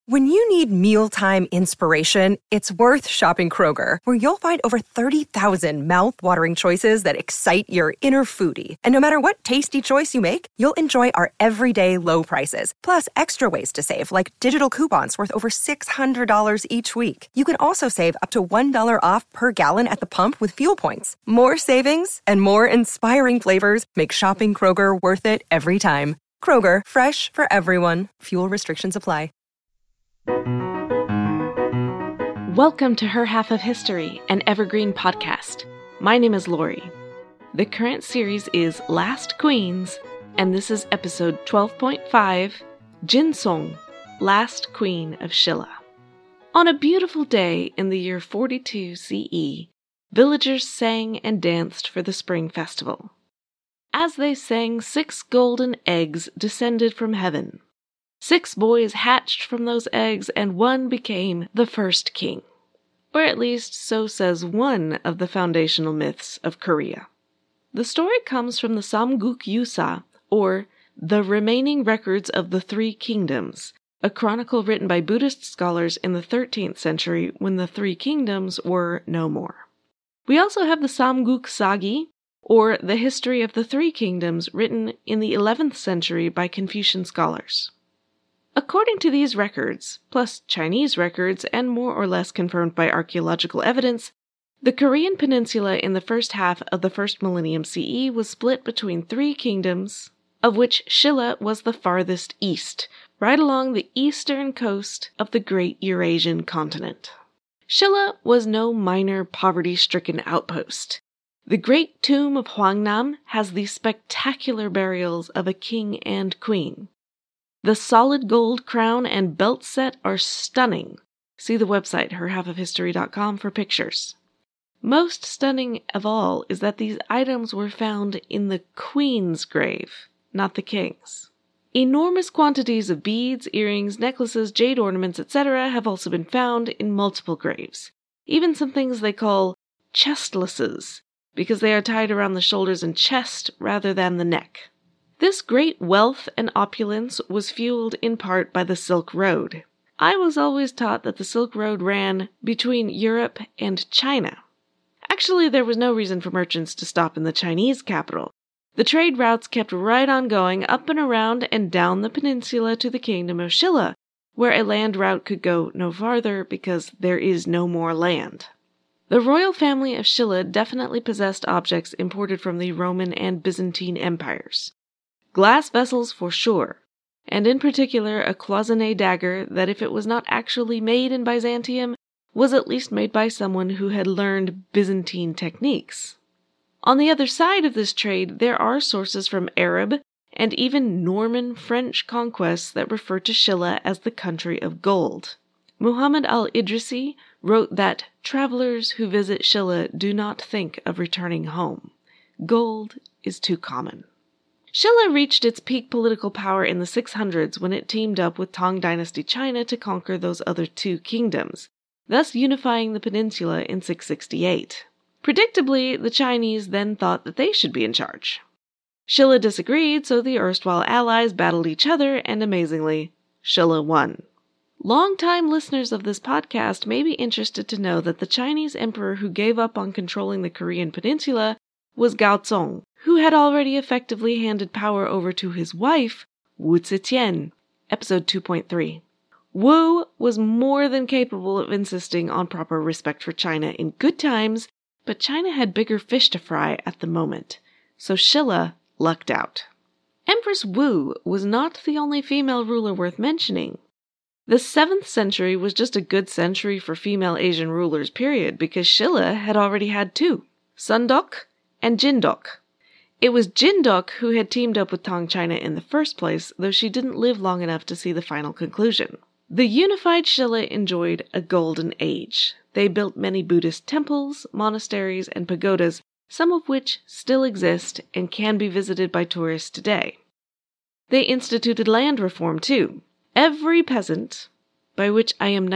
When you need mealtime inspiration, it's worth shopping Kroger, where you'll find over 30,000 mouth-watering choices that excite your inner foodie. And no matter what tasty choice you make, you'll enjoy our everyday low prices, plus extra ways to save, like digital coupons worth over $600 each week. You can also save up to $1 off per gallon at the pump with fuel points. More savings and more inspiring flavors make shopping Kroger worth it every time. Kroger, fresh for everyone. Fuel restrictions apply. Welcome to Her Half of History, an evergreen podcast. My name is Lori. The current series is Last Queens, and this is episode 12.5, Jinsong, Last Queen of Shilla. On a beautiful day in the year 42 CE, villagers sang and danced for the spring festival. As they sang, 6 golden eggs descended from heaven. 6 boys hatched from those eggs, and one became the first king. Or at least, so says one of the foundational myths of Korea. The story comes from the Samguk Yusa, or The Remaining Records of the Three Kingdoms, a chronicle written by Buddhist scholars in the 13th century when the Three Kingdoms were no more. We also have the Samguk Sagi, or The History of the Three Kingdoms, written in the 11th century by Confucian scholars. According to these records, plus Chinese records and more or less confirmed by archaeological evidence, the Korean peninsula in the first half of the first millennium CE was split between 3 kingdoms, of which Shilla was the farthest east, right along the eastern coast of the great Eurasian continent. Shilla was no minor poverty-stricken outpost. The great tomb of Hwangnam has the spectacular burials of a king and queen. The solid gold crown and belt set are stunning. See the website herhalfofhistory.com for pictures. Most stunning of all is that these items were found in the queen's grave, not the king's. Enormous quantities of beads, earrings, necklaces, jade ornaments, etc. have also been found in multiple graves. Even some things they call chestlesses, because they are tied around the shoulders and chest rather than the neck. This great wealth and opulence was fueled in part by the Silk Road. I was always taught that the Silk Road ran between Europe and China. Actually, there was no reason for merchants to stop in the Chinese capital. The trade routes kept right on going up and around and down the peninsula to the kingdom of Shilla, where a land route could go no farther because there is no more land. The royal family of Shilla definitely possessed objects imported from the Roman and Byzantine empires. Glass vessels for sure, and in particular a cloisonné dagger that, if it was not actually made in Byzantium, was at least made by someone who had learned Byzantine techniques. On the other side of this trade, there are sources from Arab and even Norman French conquests that refer to Shilla as the country of gold. Muhammad al-Idrisi wrote that travelers who visit Shilla do not think of returning home. Gold is too common. Shilla reached its peak political power in the 600s when it teamed up with Tang Dynasty China to conquer those other 2 kingdoms, thus unifying the peninsula in 668. Predictably, the Chinese then thought that they should be in charge. Shilla disagreed, so the erstwhile allies battled each other, and amazingly, Shilla won. Long-time listeners of this podcast may be interested to know that the Chinese emperor who gave up on controlling the Korean peninsula was Gaozong, who had already effectively handed power over to his wife, Wu Zetian, episode 2.3. Wu was more than capable of insisting on proper respect for China in good times, but China had bigger fish to fry at the moment, so Shilla lucked out. Empress Wu was not the only female ruler worth mentioning. The 7th century was just a good century for female Asian rulers, period, because Shilla had already had 2, Sundok and Jindok. It was Jindok who had teamed up with Tang China in the first place, though she didn't live long enough to see the final conclusion. The unified Shilla enjoyed a golden age. They built many Buddhist temples, monasteries, and pagodas, some of which still exist and can be visited by tourists today. They instituted land reform, too. Every peasant, by which I am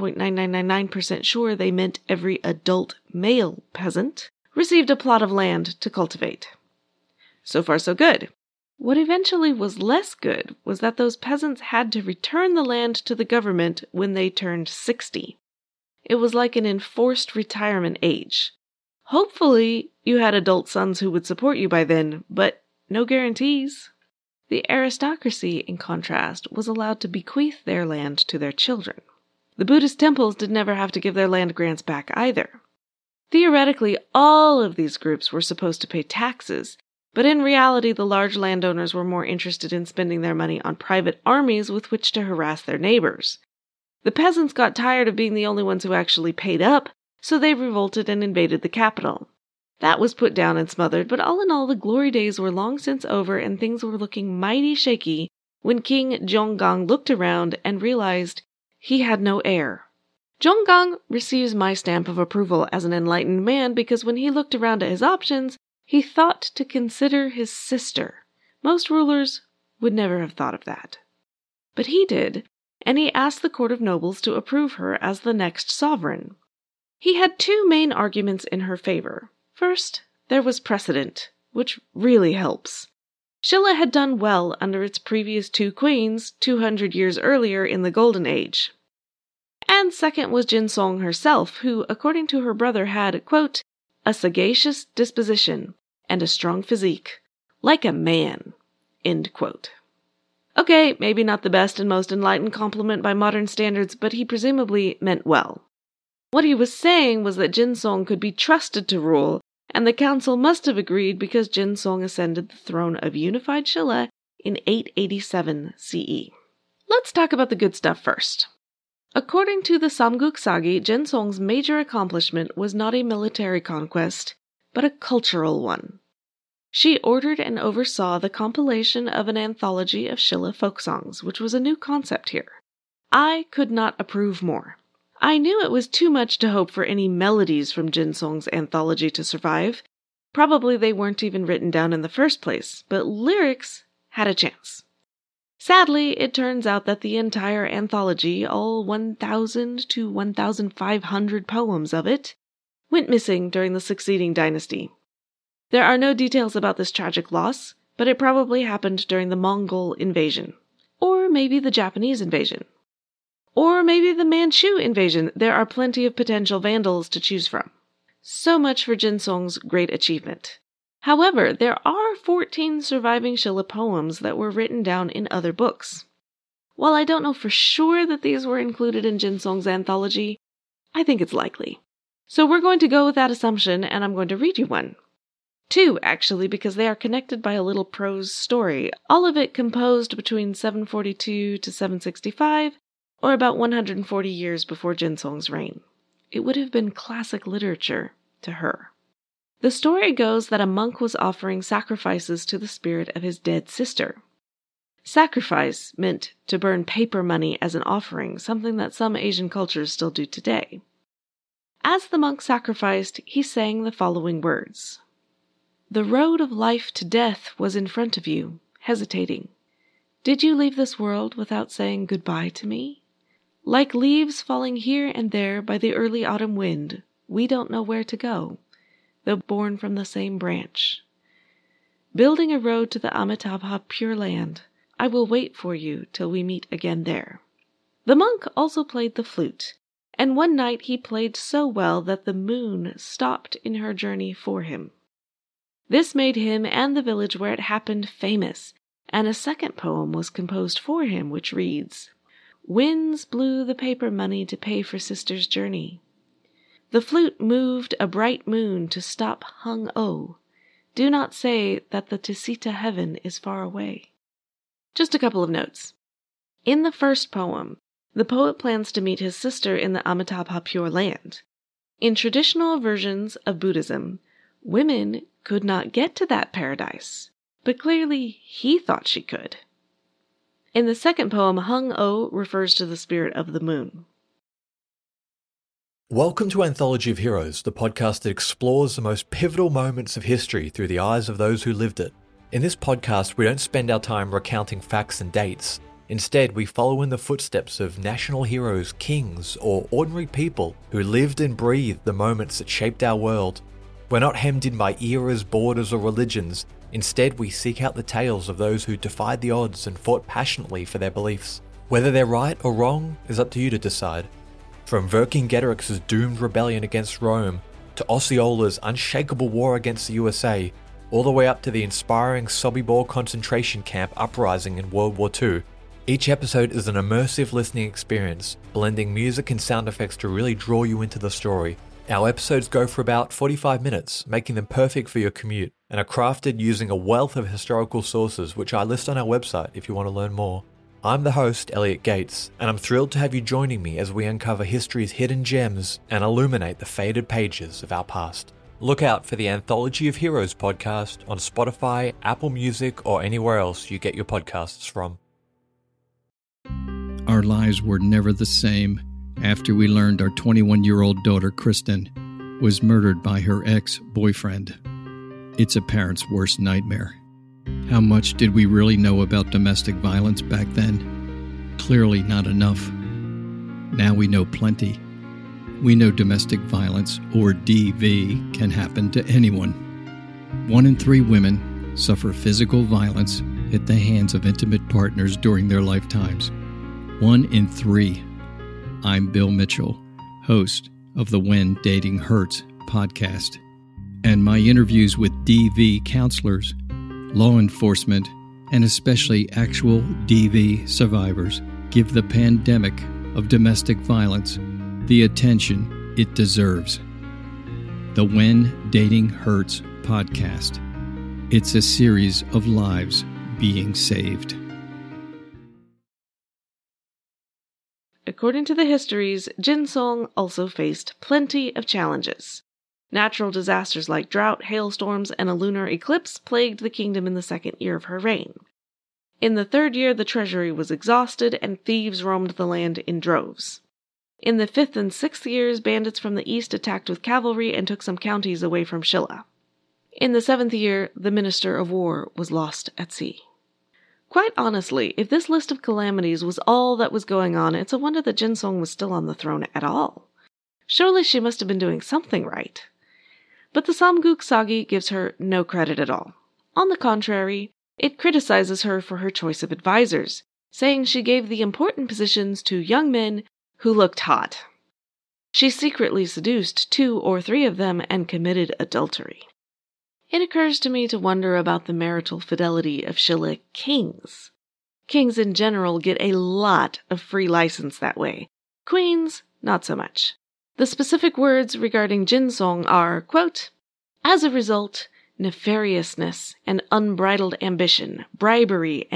99.9999% sure they meant every adult male peasant, received a plot of land to cultivate. So far, so good. What eventually was less good was that those peasants had to return the land to the government when they turned 60. It was like an enforced retirement age. Hopefully, you had adult sons who would support you by then, but no guarantees. The aristocracy, in contrast, was allowed to bequeath their land to their children. The Buddhist temples did never have to give their land grants back either. Theoretically, all of these groups were supposed to pay taxes, but in reality the large landowners were more interested in spending their money on private armies with which to harass their neighbors. The peasants got tired of being the only ones who actually paid up, so they revolted and invaded the capital. That was put down and smothered, but all in all the glory days were long since over and things were looking mighty shaky when King Zhonggang looked around and realized he had no heir. Zhonggang receives my stamp of approval as an enlightened man because when he looked around at his options, he thought to consider his sister. Most rulers would never have thought of that. But he did, and he asked the court of nobles to approve her as the next sovereign. He had two main arguments in her favor. First, there was precedent, which really helps. Shilla had done well under its previous two queens 200 years earlier in the Golden Age. And second was Jinsong herself, who, according to her brother, had, quote, a sagacious disposition and a strong physique, like a man, end quote. Okay, maybe not the best and most enlightened compliment by modern standards, but he presumably meant well. What he was saying was that Jinsong could be trusted to rule, and the council must have agreed because Jinsong ascended the throne of unified Shilla in 887 CE. Let's talk about the good stuff first. According to the Samguk Sagi, Jinsong's major accomplishment was not a military conquest, but a cultural one. She ordered and oversaw the compilation of an anthology of Shilla folk songs, which was a new concept here. I could not approve more. I knew it was too much to hope for any melodies from Jinsong's anthology to survive. Probably they weren't even written down in the first place, but lyrics had a chance. Sadly, it turns out that the entire anthology, all 1,000 to 1,500 poems of it, went missing during the succeeding dynasty. There are no details about this tragic loss, but it probably happened during the Mongol invasion. Or maybe the Japanese invasion. Or maybe the Manchu invasion. There are plenty of potential vandals to choose from. So much for Jinsong's great achievement. However, there are 14 surviving Shilla poems that were written down in other books. While I don't know for sure that these were included in Jinsong's anthology, I think it's likely. So we're going to go with that assumption, and I'm going to read you one. Two, actually, because they are connected by a little prose story, all of it composed between 742 to 765, or about 140 years before Jinsong's reign. It would have been classic literature to her. The story goes that a monk was offering sacrifices to the spirit of his dead sister. Sacrifice meant to burn paper money as an offering, something that some Asian cultures still do today. As the monk sacrificed, he sang the following words. The road of life to death was in front of you, hesitating. Did you leave this world without saying goodbye to me? Like leaves falling here and there by the early autumn wind, we don't know where to go, though born from the same branch. Building a road to the Amitabha Pure Land, I will wait for you till we meet again there. The monk also played the flute, and one night he played so well that the moon stopped in her journey for him. This made him and the village where it happened famous, and a second poem was composed for him, which reads, Winds blew the paper money to pay for sister's journey. The flute moved a bright moon to stop Hung-O. Do not say that the Tisita heaven is far away. Just a couple of notes. In the first poem, the poet plans to meet his sister in the Amitabha Pure Land. In traditional versions of Buddhism, women could not get to that paradise, but clearly he thought she could. In the second poem, Hung-O refers to the spirit of the moon. Welcome to Anthology of Heroes, the podcast that explores the most pivotal moments of history through the eyes of those who lived it. In this podcast, we don't spend our time recounting facts and dates. Instead, we follow in the footsteps of national heroes, kings, or ordinary people who lived and breathed the moments that shaped our world. We're not hemmed in by eras, borders, or religions. Instead, we seek out the tales of those who defied the odds and fought passionately for their beliefs. Whether they're right or wrong is up to you to decide. From Vercingetorix's doomed rebellion against Rome, to Osceola's unshakable war against the USA, all the way up to the inspiring Sobibor concentration camp uprising in World War II, each episode is an immersive listening experience, blending music and sound effects to really draw you into the story. Our episodes go for about 45 minutes, making them perfect for your commute, and are crafted using a wealth of historical sources, which I list on our website if you want to learn more. I'm the host, Elliot Gates, and I'm thrilled to have you joining me as we uncover history's hidden gems and illuminate the faded pages of our past. Look out for the Anthology of Heroes podcast on Spotify, Apple Music, or anywhere else you get your podcasts from. Our lives were never the same after we learned our 21-year-old daughter, Kristen, was murdered by her ex-boyfriend. It's a parent's worst nightmare. How much did we really know about domestic violence back then? Clearly not enough. Now we know plenty. We know domestic violence, or DV, can happen to anyone. 1 in 3 women suffer physical violence at the hands of intimate partners during their lifetimes. 1 in 3. I'm Bill Mitchell, host of the When Dating Hurts podcast, and my interviews with DV counselors, law enforcement, and especially actual DV survivors give the pandemic of domestic violence the attention it deserves. The When Dating Hurts podcast. It's a series of lives being saved. According to the histories, Jinsong also faced plenty of challenges. Natural disasters like drought, hailstorms, and a lunar eclipse plagued the kingdom in the 2nd year of her reign. In the 3rd year, the treasury was exhausted and thieves roamed the land in droves. In the 5th and 6th years, bandits from the east attacked with cavalry and took some counties away from Shilla. In the 7th year, the minister of war was lost at sea. Quite honestly, if this list of calamities was all that was going on, it's a wonder that Jinsong was still on the throne at all. Surely she must have been doing something right. But the Samguk Sagi gives her no credit at all. On the contrary, it criticizes her for her choice of advisors, saying she gave the important positions to young men who looked hot. She secretly seduced 2 or 3 of them and committed adultery. It occurs to me to wonder about the marital fidelity of Shilla kings. Kings in general get a lot of free license that way. Queens, not so much. The specific words regarding Jinsong are, quote, "As a result, nefariousness and unbridled ambition, bribery,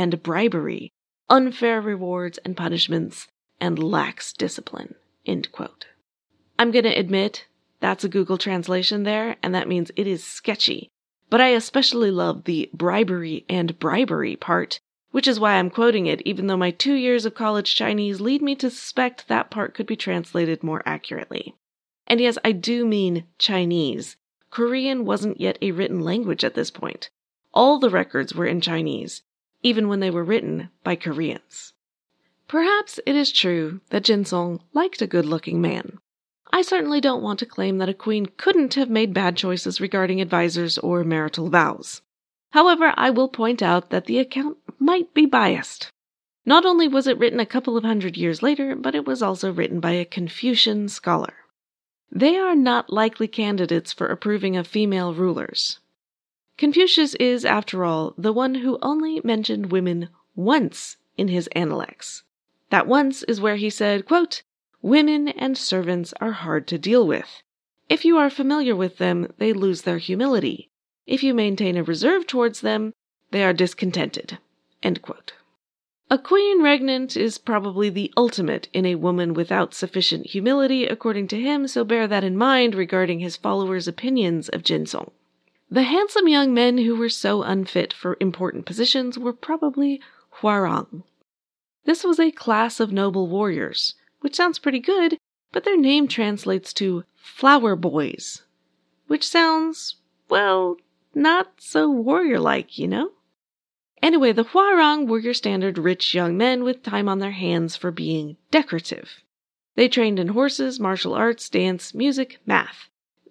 unfair rewards and punishments, and lax discipline," end quote. I'm going to admit that's a Google translation there, and that means it is sketchy. But I especially love the bribery part, which is why I'm quoting it, even though my 2 years of college Chinese lead me to suspect that part could be translated more accurately. And yes, I do mean Chinese. Korean wasn't yet a written language at this point. All the records were in Chinese, even when they were written by Koreans. Perhaps it is true that Jinsong liked a good-looking man. I certainly don't want to claim that a queen couldn't have made bad choices regarding advisors or marital vows. However, I will point out that the account might be biased. Not only was it written a couple of 100 years later, but it was also written by a Confucian scholar. They are not likely candidates for approving of female rulers. Confucius is, after all, the one who only mentioned women once in his Analects. That once is where he said, quote, "Women and servants are hard to deal with. If you are familiar with them, they lose their humility. If you maintain a reserve towards them, they are discontented." End quote. A queen regnant is probably the ultimate in a woman without sufficient humility, according to him, so bear that in mind regarding his followers' opinions of Jinsong. The handsome young men who were so unfit for important positions were probably Hwarang. This was a class of noble warriors, which sounds pretty good, but their name translates to flower boys, which sounds, well, not so warrior-like, you know? Anyway, the Hwarang were your standard rich young men with time on their hands for being decorative. They trained in horses, martial arts, dance, music, math.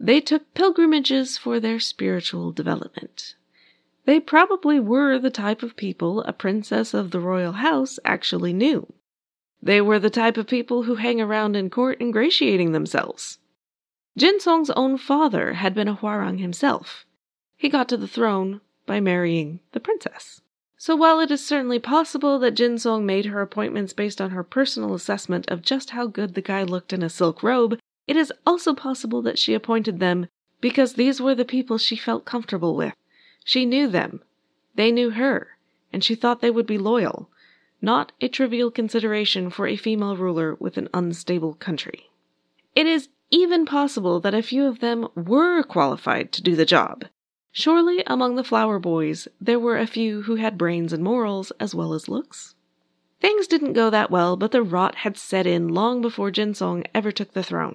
They took pilgrimages for their spiritual development. They probably were the type of people a princess of the royal house actually knew. They were the type of people who hang around in court ingratiating themselves. Jinsong's own father had been a Hwarang himself. He got to the throne by marrying the princess. So while it is certainly possible that Jinsong made her appointments based on her personal assessment of just how good the guy looked in a silk robe, it is also possible that she appointed them because these were the people she felt comfortable with. She knew them, they knew her, and she thought they would be loyal, not a trivial consideration for a female ruler with an unstable country. It is even possible that a few of them were qualified to do the job. Surely among the flower boys there were a few who had brains and morals as well as looks. Things didn't go that well, but the rot had set in long before Jinsong ever took the throne.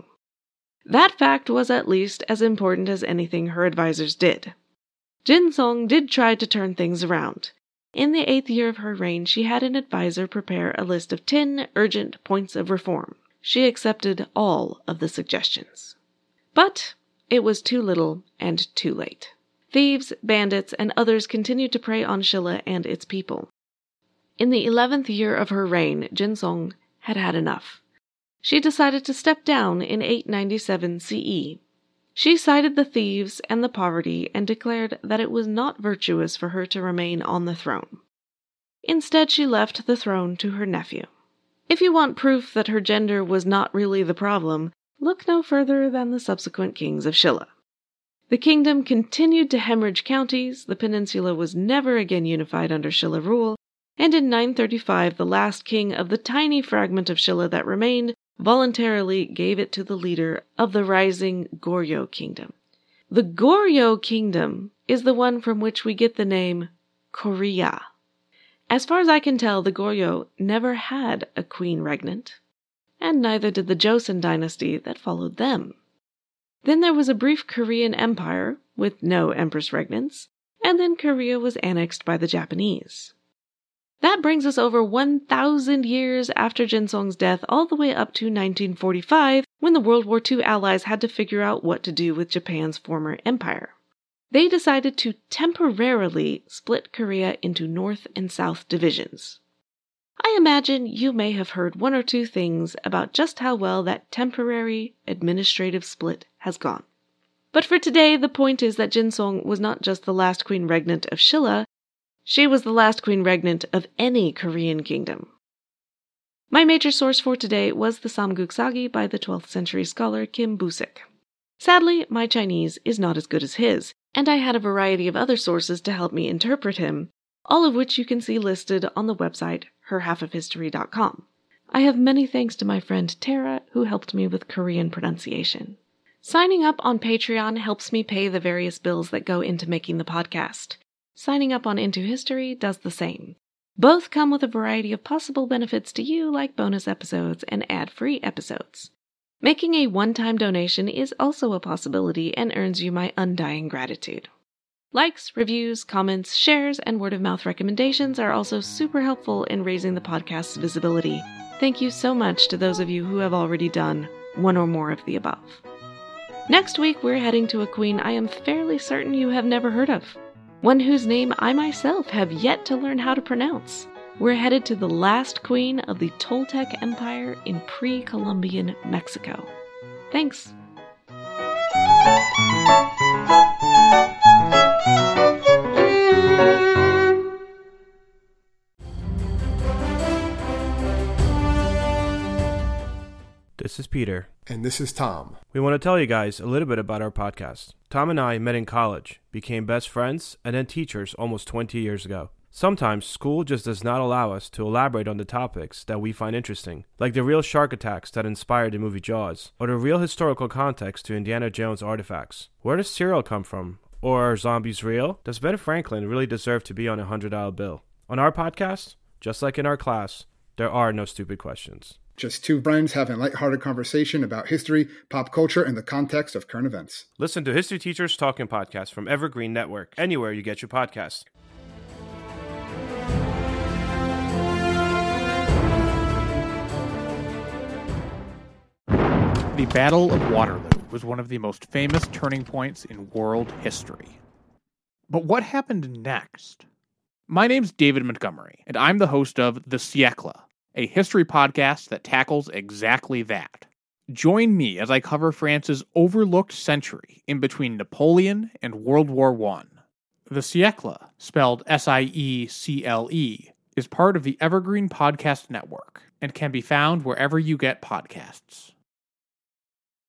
That fact was at least as important as anything her advisors did. Jinsong did try to turn things around. In the 8th year of her reign, she had an advisor prepare a list of 10 urgent points of reform. She accepted all of the suggestions. But it was too little and too late. Thieves, bandits, and others continued to prey on Shilla and its people. In the 11th year of her reign, Jinsong had had enough. She decided to step down in 897 CE. She cited the thieves and the poverty and declared that it was not virtuous for her to remain on the throne. Instead, she left the throne to her nephew. If you want proof that her gender was not really the problem, look no further than the subsequent kings of Shilla. The kingdom continued to hemorrhage counties, the peninsula was never again unified under Shilla rule, and in 935 the last king of the tiny fragment of Shilla that remained voluntarily gave it to the leader of the rising Goryeo kingdom. The Goryeo kingdom is the one from which we get the name Korea. As far as I can tell, the Goryeo never had a queen regnant, and neither did the Joseon dynasty that followed them. Then there was a brief Korean empire with no empress regnants, and then Korea was annexed by the Japanese. That brings us over 1,000 years after Jinsong's death all the way up to 1945, when the World War II allies had to figure out what to do with Japan's former empire. They decided to temporarily split Korea into North and South divisions. I imagine you may have heard one or two things about just how well that temporary administrative split has gone. But for today, the point is that Jinsong was not just the last queen regnant of Shilla, she was the last queen regnant of any Korean kingdom. My major source for today was the Samguk Sagi by the 12th century scholar Kim Busik. Sadly, my Chinese is not as good as his, and I had a variety of other sources to help me interpret him, all of which you can see listed on the website herhalfofhistory.com. I have many thanks to my friend Tara, who helped me with Korean pronunciation. Signing up on Patreon helps me pay the various bills that go into making the podcast. Signing up on Into History does the same. Both come with a variety of possible benefits to you, like bonus episodes and ad-free episodes. Making a one-time donation is also a possibility and earns you my undying gratitude. Likes, reviews, comments, shares, and word-of-mouth recommendations are also super helpful in raising the podcast's visibility. Thank you so much to those of you who have already done one or more of the above. Next week, we're heading to a queen I am fairly certain you have never heard of. One whose name I myself have yet to learn how to pronounce. We're headed to the last queen of the Toltec Empire in pre-Columbian Mexico. Thanks. This is Peter. And this is Tom. We want to tell you guys a little bit about our podcast. Tom and I met in college, became best friends, and then teachers almost 20 years ago. Sometimes school just does not allow us to elaborate on the topics that we find interesting, like the real shark attacks that inspired the movie Jaws, or the real historical context to Indiana Jones artifacts. Where does cereal come from? Or are zombies real? Does Ben Franklin really deserve to be on a $100 bill? On our podcast, just like in our class, there are no stupid questions. Just two friends having a lighthearted conversation about history, pop culture, and the context of current events. Listen to History Teachers Talking Podcast from Evergreen Network, anywhere you get your podcasts. The Battle of Waterloo. was one of the most famous turning points in world history. But what happened next? My name's David Montgomery, and I'm the host of The Siècle, a history podcast that tackles exactly that. Join me as I cover France's overlooked century in between Napoleon and World War I. The Siècle, spelled S-I-E-C-L-E, is part of the Evergreen Podcast Network and can be found wherever you get podcasts.